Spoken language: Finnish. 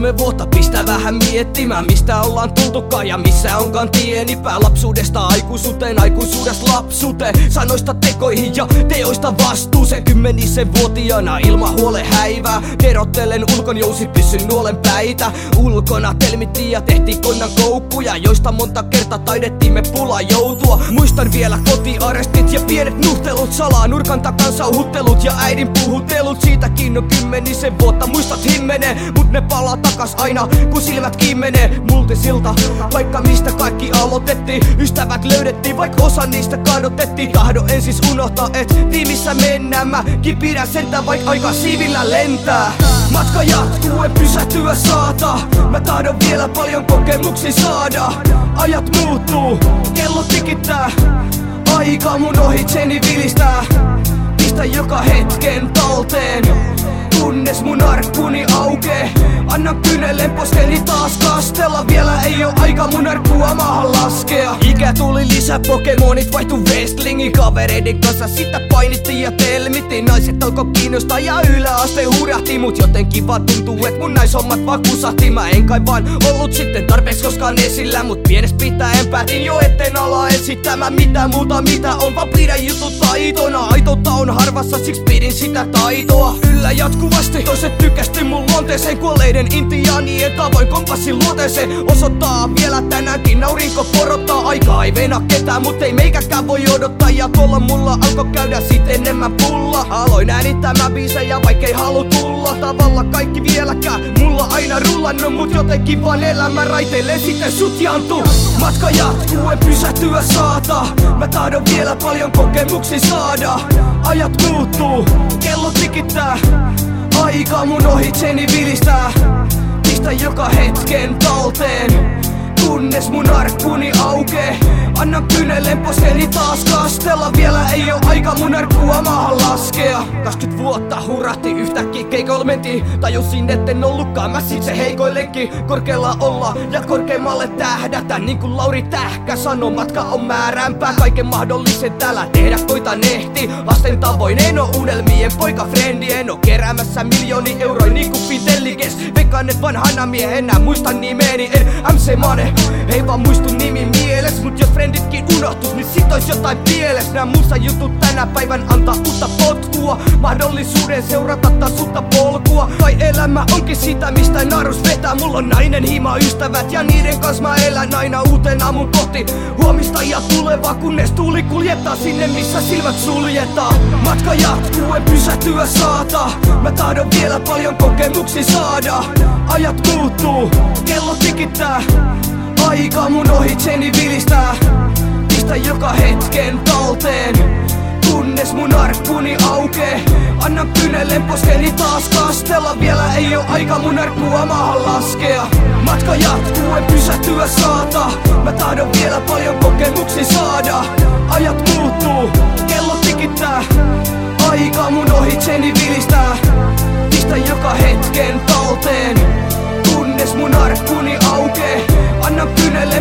3 vuotta pistää vähän miettimään, mistä ollaan tultukaan ja missä onkaan tieni pää. Lapsuudesta aikuisuuteen, aikuisuudesta lapsuuteen, sanoista tekoihin ja teoista vastuuseen. 10-vuotiaana ilman huole häivää, kerottelen ulkonjousi, pysyn nuolen päitä. Ulkona telmittiin ja tehtiin konnan koukkuja, joista monta kertaa taidettiin me pula joutua. Muistan vielä kotiarestit ja pienet nuhtelut, salaa nurkan takan sauhuttelut ja äidin puhuttelut. Siitäkin on 10 vuotta, muistat himmenee, mut ne palaa takas aina kun silmät kimenee. Multisilta, vaikka mistä kaikki aloitettiin, ystävät löydettiin, vaikka osa niistä kadotettiin. Tahdo en siis unohtaa, et tiimissä mennään, mäkin pidän sentään, vaikka aika siivillä lentää. Matka jatkuu, en pysähtyä saata, mä tahdon vielä paljon kokemuksia saada. Ajat muuttuu, kello tikittää, aika mun ohitseni vilistää. Pistä joka hetken talteen, kunnes mun arkkuni aukee. Anna kynellen poskeni taas kastella, vielä ei oo aika mun arkkua maahan laskea. Ikä tuli lisää, Pokemonit vaihtu Wrestlingi, kavereiden kanssa sitä painittiin ja telmittiin. Naiset alkoi kiinnostaa ja yläaste hurahti, mut jotenkin vaan tuntuu, et mun naishommat vaan kusahti. Mä en kai vaan ollut sitten tarpeeksi koskaan esillä, mut pienes pitäen päätin jo etten ala esittämään mitään muuta mitä on, vaan pidän jutut taitona. Aitoutta on harvassa, siksi pidin sitä taitoa yllä jatkuvasti. Toiset tykästi mun luonteeseen, kuolleiden intiaanien tavoin kompassin luoteeseen. Osoittaa vielä tänäänkin, aurinko porottaa. Aikaa ei venä ketään, mut ei meikäkään voi odottaa. Ja tuolla mulla alkoi käydä sit enemmän pulla. Aloin äänittämään biisejä, vaikkei halu tulla tavalla kaikki vieläkään mulla aina rullannut, mut jotenkin vaan elämä raiteille sitten sutjantuu. Matka jatkuu, en pysähtyä saata, mä tahdon vielä paljon kokemuksia saada. Ajat muuttuu, kello tikittää, aika mun ohitseni vilistää. Pistä joka hetken talteen, kunnes mun arkkuni aukee. Anna kynellen poskeni taas kastella, vielä ei oo aika mun arkkua maahan laskea. 20 vuotta hurahti yhtäkkiä, keikoilla mentiin. Tajusin etten ollutkaan mä sit se heikoillekin. Korkealla olla ja korkeammalle tähdätä, niin kuin Lauri Tähkä sanoo, matka on määräämpää. Kaiken mahdollisen täällä tehdä koitan ehti. Lasten tavoin en oo unelmien poika frendi, en oo keräämässä miljoonia euroja niin kuin Fidellikes. Veikkaan et vanhana miehenä muistan nimeni, en MC Mane, ei vaan muistu nimi mieles. Mut jos frenditkin unohtus, niin sit ois jotain pieles. Nää musa jutut tänä päivän antaa uutta potkua, mahdollisuuden seurata taas uutta polkua. Kai elämä onkin sitä, mistä narus vetää. Mulla on nainen, hima, ystävät ja niiden kanssa mä elän aina uuten aamun kohti huomista ja tulevaa, kunnes tuuli kuljettaa sinne missä silmät suljetaan. Matka jatkuu, en pysähtyä saata, mä tahdon vielä paljon kokemuksia saada. Ajat muuttuu, kello tikittää, aika mun ohitseni vilistää. Pistä joka hetken talteen, kunnes mun arkkuni aukee. Anna kynellen poskeni taas kastella, vielä ei oo aika mun arkkua maahan laskea. Matka jatkuu, en pysähtyä saata, mä tahdon vielä paljon kokemuksia saada. Ajat muuttuu, kello tikittää, aika mun ohitseni vilistää. Pistä joka hetken talteen, kunnes mun arkkuni aukee. Anna kynellen